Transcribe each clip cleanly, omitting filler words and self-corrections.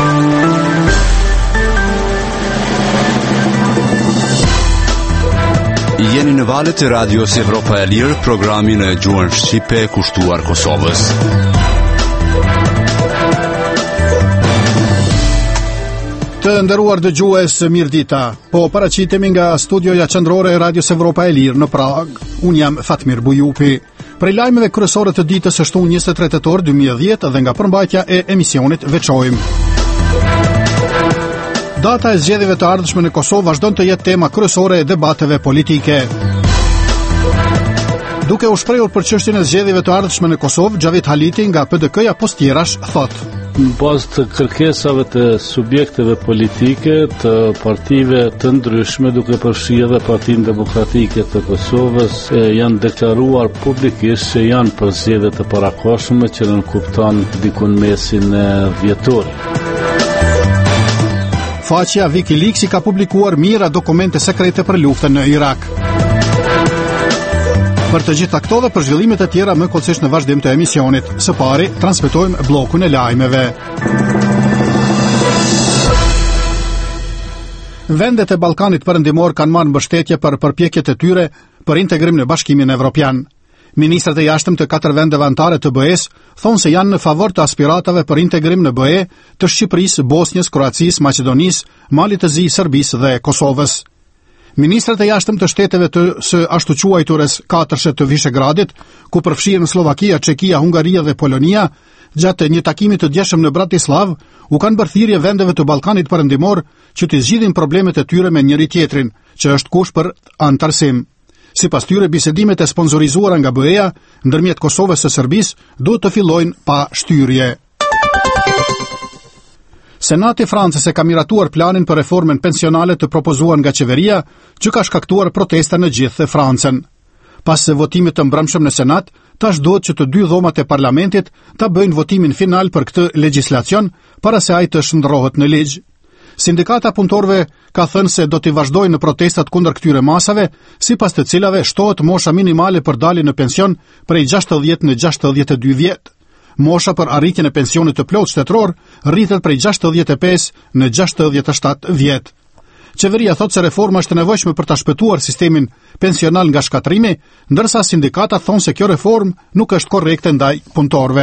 Jeni në valët e Radios Evropa e Lirë, programin e gjuhën shqipe kushtuar Kosovës. Të nderuar dëgjues, mirëdita. Po paraqitemi nga studioja qendrore e Radios Evropa e Lirë në Prag. Unë jam Fatmir Bujupi. Prej lajmeve kryesore të ditës së shtunë 23 tetor 2010 dhe nga përmbajtja e emisionit veçojmë. Data e zgjedhjeve të ardhshme në Kosovë vazhdon të jetë tema kryesore e debateve politike. Duke u shprehur për çështjen e zgjedhjeve të ardhshme në Kosovë, Xhavit Haliti nga PDK-ja Postjerash thotë: Në bazë të kërkesave të subjekteve politike të partive të ndryshme, duke përfshirë edhe Partinë Demokratike të Kosovës, janë deklaruar publikisht se janë për zgjedhje të parakohshme që nënkupton dikun mesin e vjetorit. Faqja Wikileaks ka publikuar mira dokumente sekrete për luftën në Irak. Për të gjitha këto dhe për zhvillimet e tjera më kollësisht në vazhdim të emisionit. Së pari, transmetojmë bllokun e lajmeve. Vendet e Ballkanit Perëndimor kanë marrë mbështetje për përpjekjet e tyre për integrim në Bashkimin Evropian. Ministrat e jashtëm të 4 vendeve anëtare të BE-s thonë se janë në favor të aspiratave për integrim në BE të Shqipërisë, Bosnjës, Kroacisë, Maqedonisë, Malit të Zi, Serbisë dhe Kosovës. Ministrat e jashtëm të shteteve të së ashtu quajturës 4 të Vishegradit, ku përfshihen Slovakia, Çekia, Hungaria dhe Polonia, gjatë një takimi të djeshëm në Bratislav, u kanë bërë thirrje vendeve të Ballkanit Perëndimor që të zgjidhin problemet e tyre me njëri tjetrin, që është kush për anëtarësim. Sipas tyre, bisedimet e sponsorizuara nga BE-ja ndërmjet Kosovës së Serbisë duhet të fillojnë pa shtyrje. Senati francez e ka miratuar planin për reformën pensionale të propozuar nga qeveria, që ka shkaktuar protesta në gjithë Francën. Pas se votimit të mbrëmshëm në Senat, tash duhet që të 2 dhomat e parlamentit ta bëjnë votimin final për këtë legjislacion para se ai të shndrohet në ligj. Sindikata punëtorëve ka thënë se do t'i vazhdojnë në protestat kundër këtyre masave, sipas të cilave shtohet mosha minimale për daljen në pension prej 60 në 62 vjet. Mosha për arritjen e pensionit të plotë shtetëror rritet prej 65 në 67 vjet. Qeveria thotë se reforma është e nevojshme për ta shpëtuar sistemin pensional nga shkatrimi, ndërsa sindikata thonë se kjo reformë nuk është korrekte ndaj punëtorëve.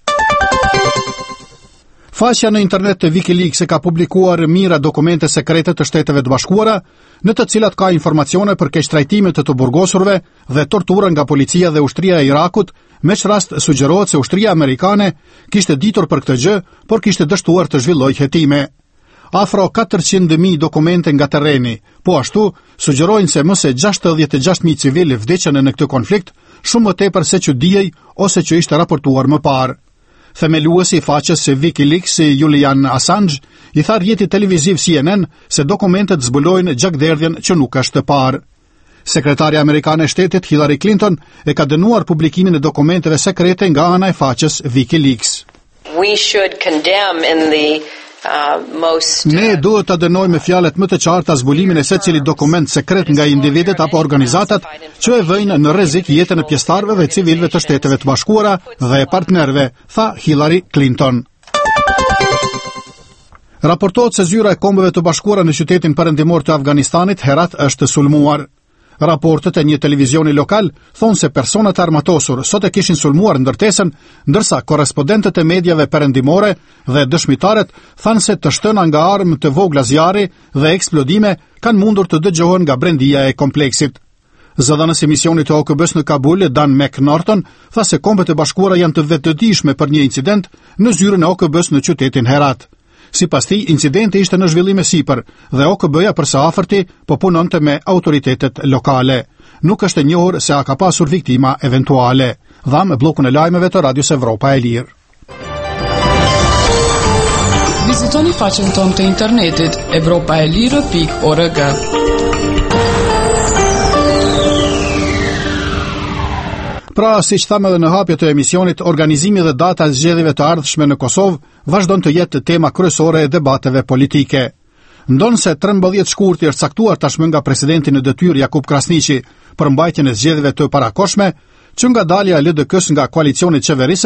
Faqja në internet të Wikileaks ka publikuar mira dokumente sekrete të Shteteve të Bashkuara, në të cilat ka informacione për keqtrajtime të burgosurve dhe tortura nga policia dhe ushtria e Irakut, me rast sugjerohet se ushtria amerikane kishte ditur për këtë gjë, por kishte dështuar të zhvillojë hetime. Afro 400.000 dokumente nga terreni, po ashtu sugjerojnë se më se 66.000 civil vdeqën në këtë konflikt, shumë më tepër se që dijej ose që ishte raportuar më parë. Themeluesi i faqes së Wikileaks, Julian Assange, i tha rrjetit televiziv CNN se dokumentet zbulojnë gjakderdhjen që nuk është të parë. Sekretarja amerikane e shtetit Hillary Clinton e ka dënuar publikimin e dokumenteve sekrete nga ana e faqes Wikileaks. We should condemn in the Ne duhet të dënojmë me fjalët më të qarta zbulimin e secili dokument sekret nga individet apo organizatat që e vëjnë në rrezik jetën e pjesëtarëve dhe civilëve të Shteteve të Bashkuara dhe partnerëve, tha Hillary Clinton. Raportohet se zyra e Kombeve të Bashkuara në qytetin perëndimor të Afganistanit Herat është sulmuar. Raportet e një televizioni lokal thonë se personat armatosur sot e kishin sulmuar ndërtesën, ndërsa korrespondentët e mediave perëndimore dhe dëshmitarët thanë se të shtëna nga armë të vogla zjarri dhe eksplodime kanë mundur të dëgjohen nga brendia e kompleksit. Zëdhënës e misionit të OKB-s në Kabul, Dan McNorton, tha se Kombet e Bashkuara janë të vetëdijshme për një incident në zyrën e OKB-s në qytetin Herat. Sipas tij, incidenti ishte në zhvillim e sipër dhe OKB-ja për së afërti po punonte me autoritetet lokale. Nuk është e njohur se a ka pasur viktima eventuale. Dham bllokun e lajmeve të Radios Evropa e Lirë. Vizitoni faqen tonë të internetit evropaelire.org. Pra, si që thamë edhe në hapje të emisionit, organizimi dhe data e zgjedhjeve të ardhshme në Kosovë vazhdon të jetë tema kryesore e debateve politike. Ndonë se 13 shkurti është caktuar tashmë nga presidenti në detyrë Jakub Krasniqi për mbajtjen e zgjedhjeve të parakoshme, që nga dalja e LDK-s nga koalicioni qeverisës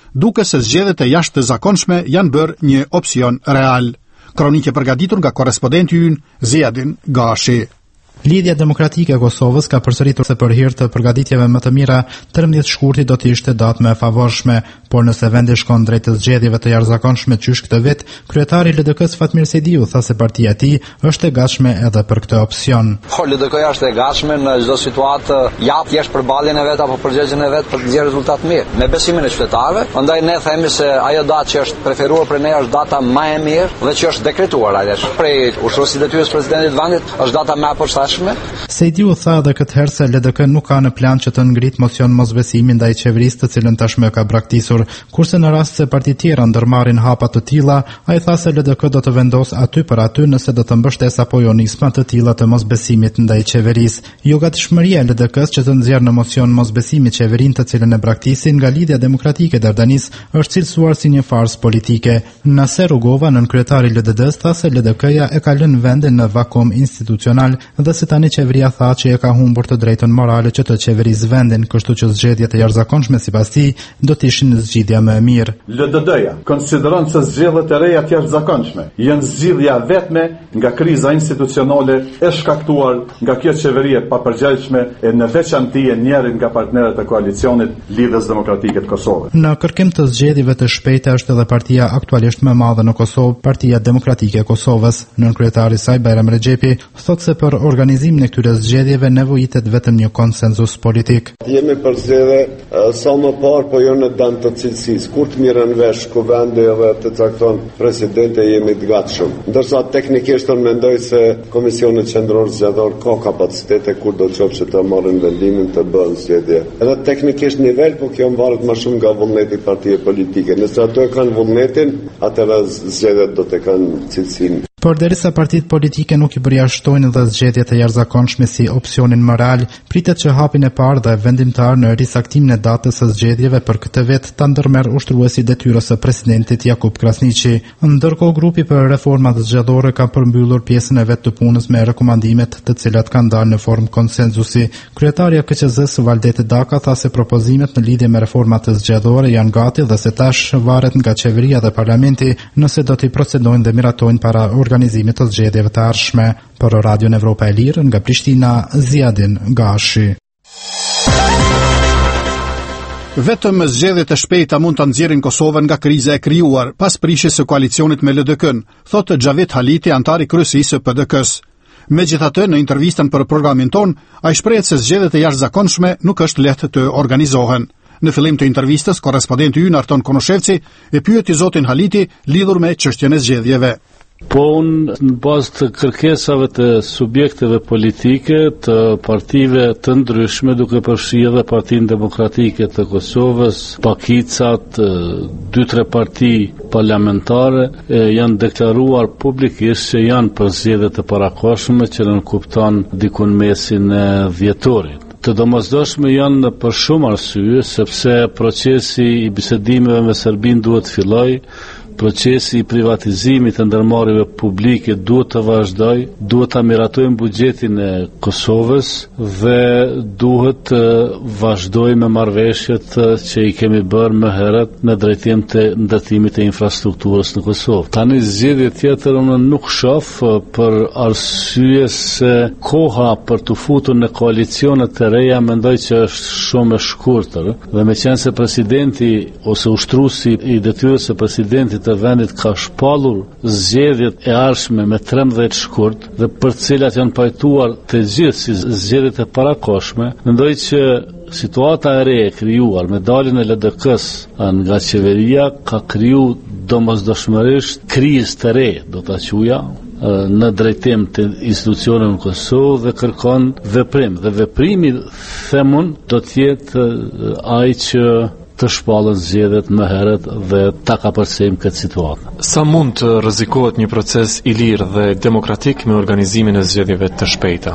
duke se zgjedhjet e jashtëzakonshme janë bërë një opsion real. Kronikë përgatitur nga korrespondenti ynë Ziadin Gashi. Lidhja Demokratike e Kosovës ka përsëritur se për hir të përgatitjeve më të mira, 13 shkurti do të ishte datë më e favorshme, por nëse vendi shkon drejt të zgjedhjeve të jashtëzakonshme qysh këtë vit, kryetari i LDK-s Fatmir Sejdiu tha se partia e tij është e gatshme edhe për këtë opsion. LDK-ja është e gatshme në çdo situatë, jap thjesht përballjen e vet apo përgjigjen e vet për të nxjerrë rezultat mirë, me besimin e qytetarëve. Prandaj ne themi se ajo datë që është preferuar për ne është data më e mirë dhe që është dekretuar atje. Prej ushtrisë detyrës presidentit vendit është data më e përshtatshme. Sejdiu tha edhe këtë herë se LDK nuk ka në plan që të ngrit mocion mosbesimi ndaj qeverisë të cilën tashmë ka braktisur, kurse në rast se parti tjera ndërmarrin hapa të tilla, ai tha se LDK do të vendos aty për aty nëse do të mbështesë apo jo nisma të tilla të mosbesimit ndaj qeverisë. Jo gatishmëria e LDK-s që të nxjerrë në mocion mosbesimi qeverinë të cilën e braktisin nga Lidhja Demokratike e Dardanis është cilësuar si një farsë politike. Naser Rugova, nënkryetari i LDD-s, tha se LDK-ja e ka lënë vendin në vakum institucional dhe se tani qeveria tha që e ka humbur të drejtën morale që të qeverisë vendin, kështu që zgjedhjet e jashtëzakonshme sipas tij do të ishin zgjidhja më e mirë. LDD-ja konsideron se zgjedhjet e reja të jashtëzakonshme janë zgjidhja vetme nga kriza institucionale e shkaktuar nga kjo qeveri e papërgjegjshme e në veçanti e njërin nga partnerët e koalicionit Lidhjes Demokratike të Kosovës. Në kërkim të zgjedhjeve të shpejta është edhe partia aktualisht më e madhe në Kosovë, Partia Demokratike e Kosovës. Nënkryetari i saj Bajram Rexhepi thotë se për organizimin e këtyre zgjedhjeve nevojitet vetëm një konsenzus politik. Jemi për zgjedhje sa më parë, po jo në dëm të cilësisë. Kur të mirën vesh kuvendi edhe të cakton presidenti, jemi të gatshëm. Ndërsa teknikisht unë mendoj se Komisioni Qendror Zgjedhor ka kapacitete kur do të qoftë që të marrin vendimin të bëhen zgjedhje. Edhe teknikisht nivel, po kjo mbaret më shumë nga vullneti i partive politike. Nëse ato e kanë vullnetin, atëherë zgjedhjet do të kanë cilësinë. Por derisa partitë politike nuk i përjashtojnë dhe zgjedhjet e jashtëzakonshme si opsionin më real, pritet që hapin e parë dhe vendimtar në risaktimin e datës së zgjedhjeve për këtë vit ta ndërmerr ushtruesi detyrës së presidentit Jakub Krasniqi. Ndërkohë grupi për reformat zgjedhore ka përmbyllur pjesën e vet të punës me rekomandimet, të cilat kanë dalë në formë konsensusi. Kryetaria KQZ-s Valdete Daka tha se propozimet në lidhje me reformat zgjedhore janë gati dhe se tash varet nga qeveria dhe parlamenti nëse do të procedojnë dhe miratojnë para organizimit të zgjedhjeve të ardhshme. Për Radion Evropa e Lirë, nga Prishtina, Ziadin Gashi. Vetëm zgjedhjet e shpejta mund të nxjerrin Kosovën nga kriza e krijuar pas prishjes së koalicionit me LDK-n, thotë Xhavet Haliti, antar i kryesisë së PDK-s. Megjithatë, në intervistën për programin ton, ai shprehet se zgjedhjet e jashtëzakonshme nuk është lehtë të organizohen. Në fillim të intervistës, korrespondenti ynë Arton Konoshevci e pyeti zotin Haliti lidhur me çështjen e zgjedhjeve. Po unë në bazë të kërkesave të subjekteve politike, të partive të ndryshme, duke përfshirë edhe Partinë Demokratike të Kosovës, pakicat, 2-3 parti parlamentare, janë deklaruar publikisht që janë për zgjedhje të parakohshme që nënkupton dikun mesin e vjetorit. Të domosdoshme janë për shumë arsye, sepse procesi i bisedimeve me Serbinë duhet filloj, procesi i privatizimit të ndërmarrjeve publike duhet të vazhdoj, duhet të miratojmë buxhetin e Kosovës dhe duhet të vazhdoj me marrëveshjet që i kemi bërë më herët në drejtim të ndërtimit të infrastrukturës në Kosovë. Tani zgjedhje tjetër unë nuk shoh për arsye se koha për të futur në koalicionet të reja mendoj që është shumë e shkurtër dhe meqense presidenti ose ushtruesi i detyrës së presidentit të vendit ka shpallur zgjedhjet e ardhshme me 13 shkurt dhe për të cilat janë pajtuar të gjithë si zgjedhjet e parakohshme, mendoj që situata e re e krijuar me daljen e LDK-s nga qeveria ka kriju domosdoshmërisht krizë të re, do ta quaja, në drejtim të institucioneve në Kosovë dhe kërkon veprim. Dhe veprimi, themun, do të jetë ai që të shpallën zgjedhjet më herët dhe ta kapërcejmë këtë situatë. Sa mund të rrezikohet një proces i lirë dhe demokratik me organizimin e zgjedhjeve të shpejta?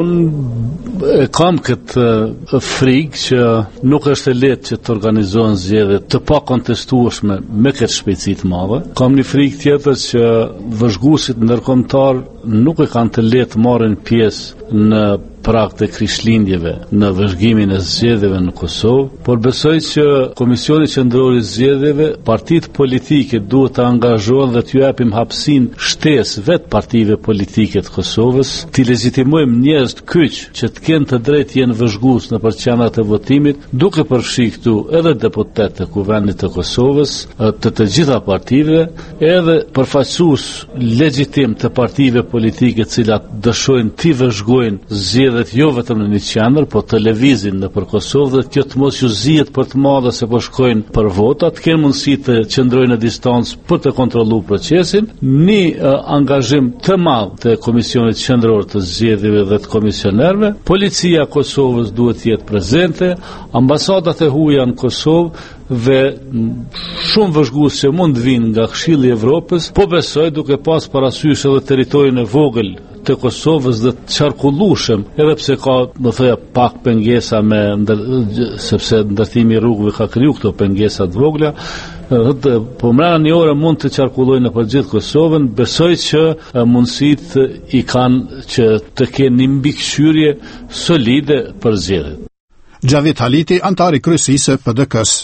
Unë kam këtë frikë që nuk është e lehtë që të organizohen zgjedhje të pakontestueshme me këtë shpejtësi të madhe. Kam një frikë tjetër që vëzhguesit ndërkombëtar nuk e kanë të lehtë marrin pjesë në prag të krishtlindjeve në vëzhgimin e zgjedhjeve në Kosovë, por besoj që Komisioni Qendror i Zgjedhjeve, partitë politike duhet të angazhohen dhe t'ju japim hapësinë shtesë vetë partive politike të Kosovës, t'i legjitimojmë njerëz të kyç që të kenë të drejtë jenë vëzhgues në qendrat e votimit, duke përfshi këtu edhe deputet të Kuvendit të Kosovës, të gjitha partive, edhe përfaqësues legjitim të partive politike të cilat dëshojnë t'i vëzhgojnë zgjedhjet jo vetëm në një qendër, po të lëvizin nëpër Kosovë dhe kjo të mos ju zihet për të madhe se po shkojnë për vota, të kenë mundësi të qëndrojnë në distancë për të kontrolluar procesin, një angazhim të madh të Komisionit Qendror të Zgjedhjeve dhe të komisionerëve. Policia e Kosovës duhet të jetë prezente, ambasadat e huaja në Kosovë dhe shumë vëzhgues që mund të vinë nga Këshilli i Evropës, po besoj duke pas parasysh edhe territorin e vogël të Kosovës dhe të qarkullueshëm, edhe pse ka, do thoya, pak pengesa sepse ndërtimi i rrugëve ka kriju këto pengesa të vogla, po mbrana një ore mund të qarkullojnë në përgjithë Kosovën. Besoj që mundësitë i kanë që të kenë një mbikëqyrje solide për zgjedhjet. Gjavit Haliti, antari kryesisë së PDK-s.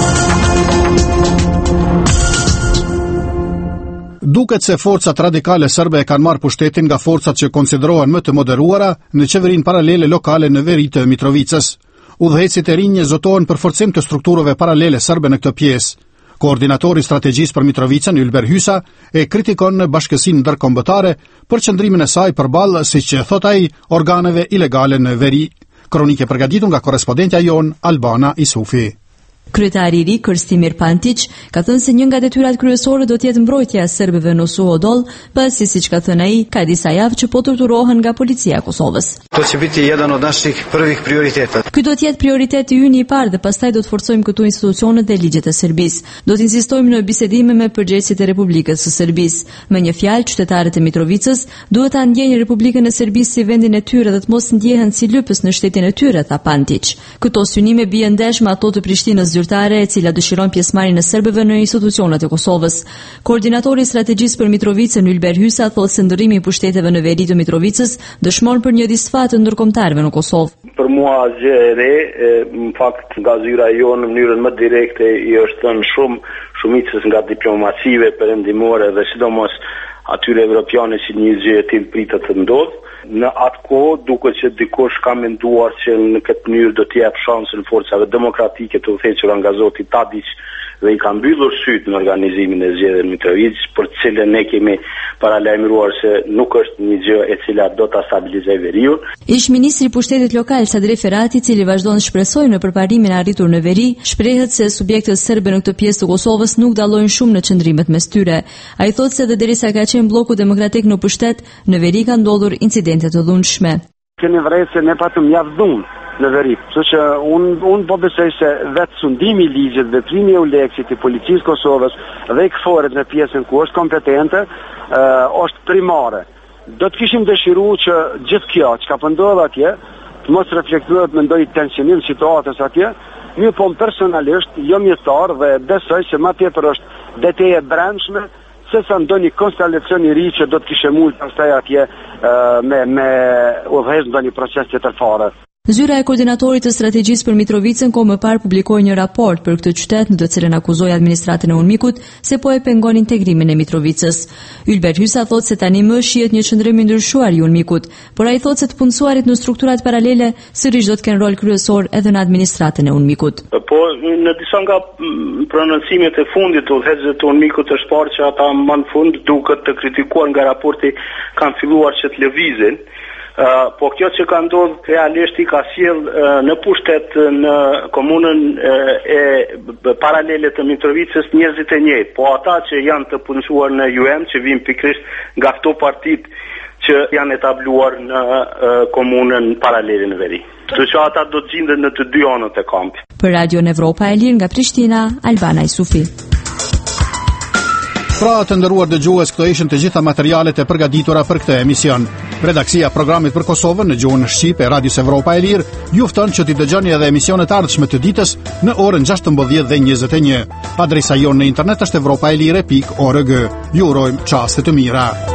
Duket se forcat radikale serbe e kanë marrë pushtetin nga forcat që konsiderohen më të moderuara në qeverinë paralele lokale në veri të Mitrovicës. Udhëhecit e rinj zotohen për forcim të strukturave paralele serbe në këtë pjesë. Koordinatori strategjisë për Mitrovicën, Ylber Hysa, e kritikon në bashkësinë ndërkombëtare për qëndrimin e saj përballë, siç e thot ai, organeve ilegale në veri. Kronike përgatitur nga korrespondentja jon Albana Isufi. Kryetari i ri Krstimir Pantić ka thënë se një nga detyrat kryesore do të jetë mbrojtja e serbëve në Suhodol, pasi siç ka thënë ai, ka disa javë që po torturohen nga policia e Kosovës. To će biti jedan od naših prvih prioriteta. Ky do të jetë prioriteti ynë i parë dhe pastaj do të forcojmë këtu institucionet dhe ligjet e Serbisë. Do të insistojmë në bisedime me përgjegjësit e Republikës së Serbisë. Me një fjalë, qytetarët e Mitrovicës duhet ta ndjejnë Republikën e Serbisë si vendin e tyre dhe të mos ndjehen si lypës në shtetin e tyre, tha Pantić. Këto synime bien ndesh me ato të Prishtinës zyrtare e cila dëshiron pjesëmarrjen e serbëve në institucionet e Kosovës. Koordinatori i strategjisë për Mitrovicën, Ylber Hysa, thotë se ndërrimi i pushteteve në veri të Mitrovicës dëshmon për një disfat të ndërkombëtarëve në Kosovë. Për mua gjë e re, në fakt nga zyra jonë në mënyrën më direkte i është thënë shumicës nga diplomacive perëndimore dhe sidomos atyre evropiane që një gjë e tillë pritet të ndodhë. Në atë kohë duket që dikush ka menduar që në këtë mënyrë do t'i jap shansin forcave demokratike të udhëhequra nga zoti Tadić dhe i ka mbyllur syt në organizimin e zgjedhjeve në Mitrovic, për të cilën ne kemi paralajmëruar se nuk është një gjë e cila do ta stabilizojë veriun. Ish ministri i pushtetit lokal Sadri Ferrati, i cili vazhdon të shpresojë në përparimin e arritur në veri, shprehet se subjektët serbe në këtë pjesë të Kosovës nuk dallojnë shumë në qëndrimet mes tyre. Ai thotë se derisa ka qenë bloku demokratik në pushtet, në veri kanë ndodhur incidente të dhunshme. Kemi vërejtë se ne patëm javë dhunë në veri, kështu që unë po besoj se vetë sundimi i ligjit, veprimi i Euleksit, i policisë Kosovës dhe i KFOR-it në pjesën ku është kompetente, është primare. Do të kishim dëshiruar që gjithë kjo që ka ndodhur atje, të mos reflektohet me ndonjë tensionim situatës atje, mirë po personalisht jo mjetar dhe besoj se më tepër është detej e brendshme se sa ndonjë konstelacion i ri që do të kishte mund pastaj atje me udhëheq ndonjë proces tjetër fare. Zyra e koordinatorit të strategjisë për Mitrovicën kohë më parë publikoi një raport për këtë qytet në të cilën akuzoi administratën e UNMIK-ut se po e pengon integrimin e Mitrovicës. Ylber Hysa thotë se tani më shihet një qëndrim i ndryshuar i UNMIK-ut, por ai thotë se të punësuarit në strukturat paralele sërish do të kenë rol kryesor edhe në administratën e UNMIK-ut. Po në disa nga prononcimet e fundit të udhëheqësve të UNMIK-ut është parë që ata më në fund duket të kritikuar nga raporti kanë filluar që të lëvizin. Po kjo që ka ndodhur realisht i ka sjell në pushtet në komunën e paralele të Mitrovicës njerëzit e njëjtë, po ata që janë të punësuar në UM që vijnë pikërisht nga këto partitë që janë etabluar në komunën paralele në veri. Kështu që ata do të gjenden në të dy anët e kampit. Për Radio Evropa e Lirë nga Prishtina, Albana Isufi. Pra të nderuar dëgjues, këto ishin të gjitha materialet e përgatitura për këtë emision. Redaksia e programit për Kosovën në gjuhën shqipe e Radios Evropa e Lirë ju fton që t'i dëgjoni edhe emisionet ardhshme të ditës në orën 16 dhe 21. Adresa jonë në internet është evropaelire.org. Ju urojmë çaste të mira.